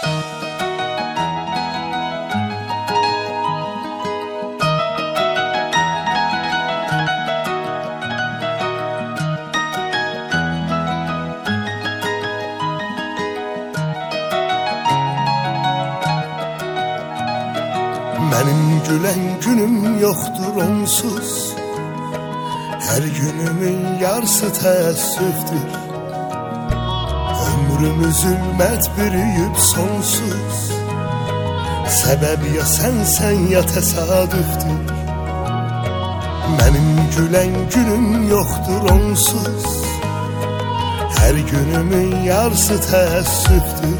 Benim gülen günüm yoktur onsuz, her günümün yarısı teessüftür. Ömrümü zulmet bürüyüp sonsuz, sebebi ya sensen ya tesadüftür. Benim gülen günüm yoktur onsuz, her günümün yarısı teessüftür.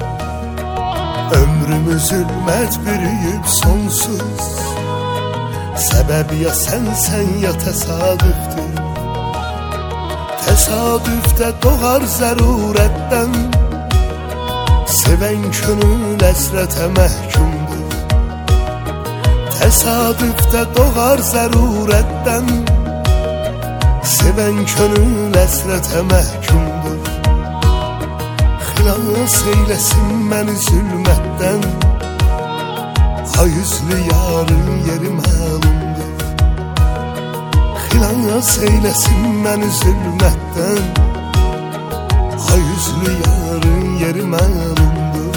Ömrümü zulmet bürüyüp sonsuz, sebebi ya sensen ya tesadüftür. Tesadüfte doğar zaruretten, seven könül esrete mehkumdur. Tesadüfte doğar zaruretten, seven könül esrete mehkumdur. Xilas eylesin beni zulmetten, hayüzlü yarın yeri məlumdur. Xilas eylesin beni zulmetten, hayüzlü yarın yeri məlumdur.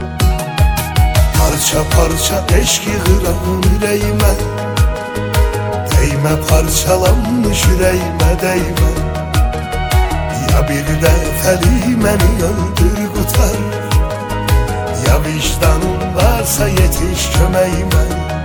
Parça parça eşki qıran ürəyimə, değme parçalanmış ürəyimə değme. Ya bir dəfəli məni öldür qutar, ya vicdanın varsa yetiş köməyimə.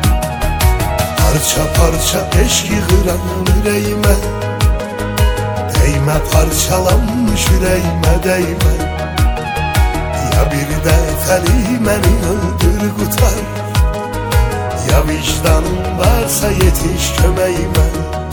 Parça parça eşki qıran ürəyimə, değme parçalanmış ürəyimə değme. Ya bir dəfəli məni öldür qutar, ya vicdanın varsa yetiş köməyimə.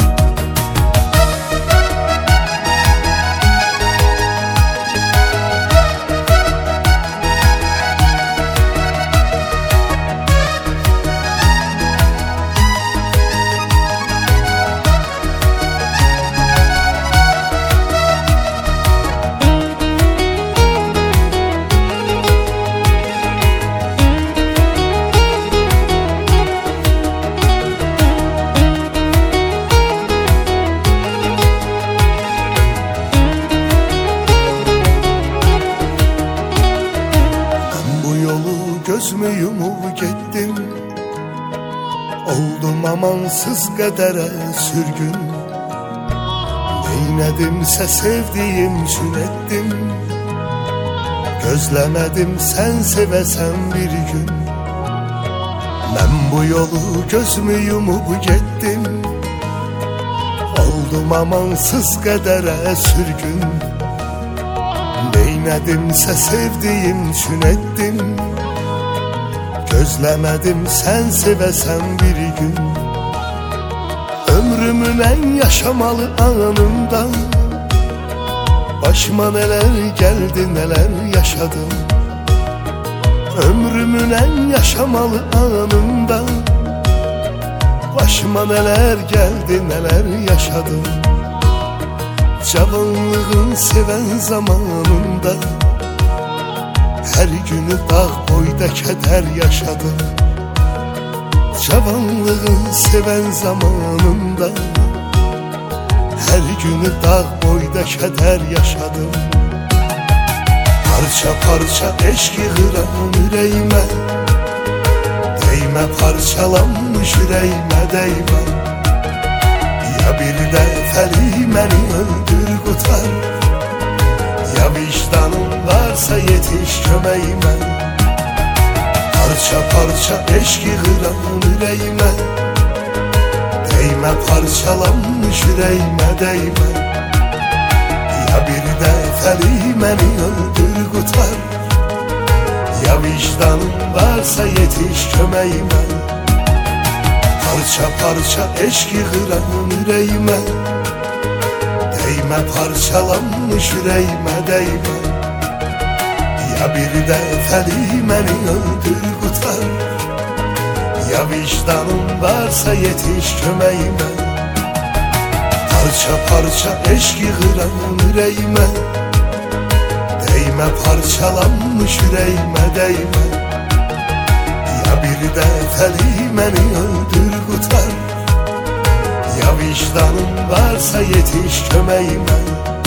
Gözümü yumup gittim, oldum amansız qədərə sürgün. Neynədimsə sevdiğim üçün etdim, gözləmədim sən sevəsən bir gün. Mən bu yolu gözümü yumup gittim, oldum amansız qədərə sürgün. Neynədimsə sevdiğim üçün etdim, gözləmədim sən sevəsən bir gün. Ömrümün en yaşamalı anında, başıma neler geldi neler yaşadım. Ömrümün en yaşamalı anında, başıma neler geldi neler yaşadım. Cavanlığın seven zamanında, her günü dağ boyda keder yaşadım. Cavanlığın seven zamanında, her günü dağ boyda keder yaşadım. Parça parça eşki qıran ürəyimə, değme parçalanmış ürəyimə değme. Ya bir dəfəli məni öldür qutar, ya vicdanın varsa yetiş köməyimə. Parça parça eşki qıran ürəyimə, değme parçalanmış ürəyimə değme. Ya bir dəfəli məni öldür qutar, ya vicdanın varsa yetiş köməyimə. Parça parça eşki qıran ürəyimə, değme parçalanmış ürəyimə değme. Ya bir dəfəli məni öldür qutar, ya vicdanın varsa yetiş köməyimə. Parça parça eşki qıran ürəyimə, değme Değme parçalanmış yüreğime değme. Ya bir dəfəlik məni öldür qutar, ya vicdanın varsa yetiş köməyimə.